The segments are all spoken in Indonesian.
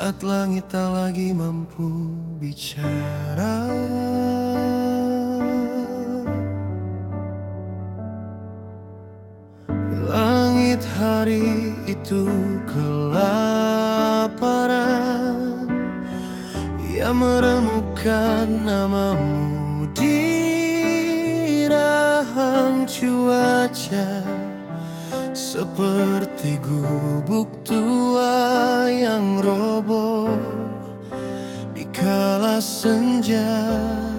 Saat langit tak lagi mampu bicara, langit hari itu kelaparan. Ia merenungkan namamu di rahang cuaca, seperti gubuk tua yang roboh di kala senja.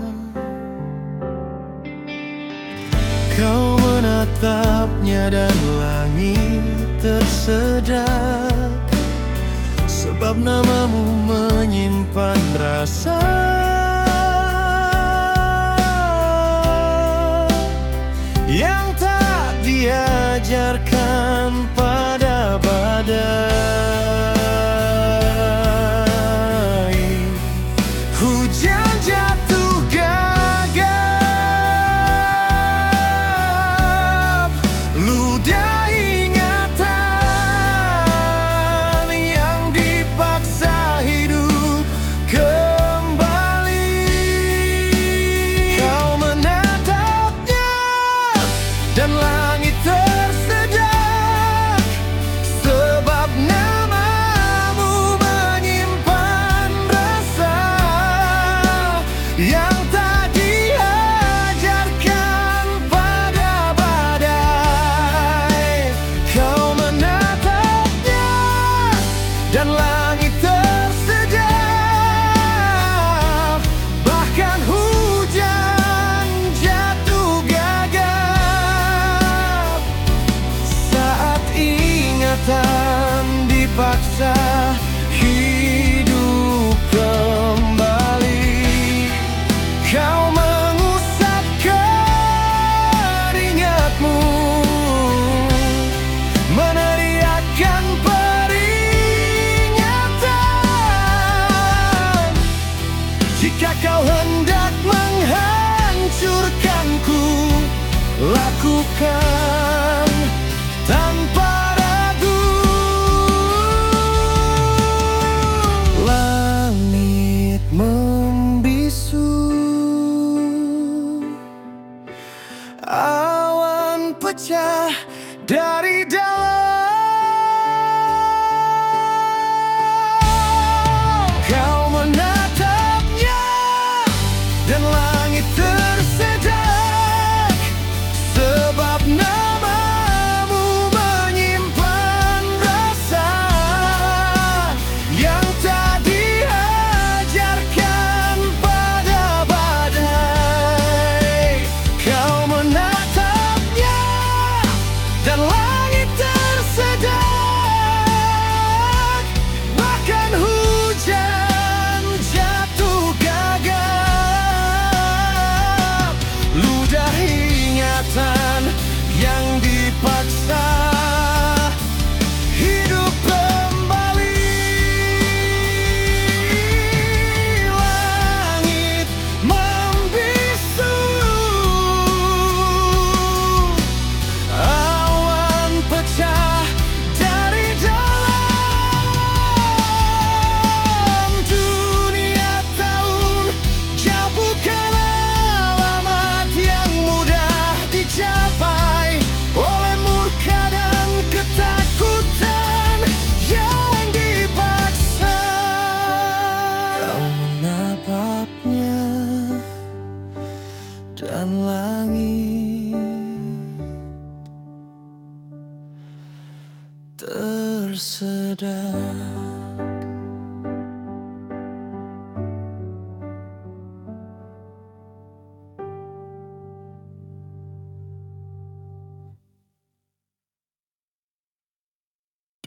Kau menatapnya dan langit tersedak, sebab namamu menyimpan rasa yang tak diajarkan pada badai. Hujan jatuh gagap, ludah ingatan yang dipaksa hidup kembali. Kau menatapnya dan langit tersedak, sebab namamu menyimpan rasa yang tak diajarkan pada badai. Kau menatapnya dan langit tersedak, bahkan hujan jatuh gagap saat ingatan dipaksa hidup kembali. Kau mengusap keringatmu, meneriakkan peringatan. Jika kau hendak menghancurkanku, lakukan tanpa ragu. Langit membisu, awan pecah dari dalam. Kau menatapnya dan langit tersedak, sebab namamu menyimpan rasa yang tak diajarkan pada badai. Kau menatapnya dan langit tersedak, bahkan hujan jatuh gagap, ludah ingatan yang dipaksa hidup kembali. Langit membisu, awan pecah dari dalam. Dunia tahun jauh bukan alamat yang mudah dicapai oleh murka dan ketakutan yang dipaksa. Kau menatapnya dan langit tersedak.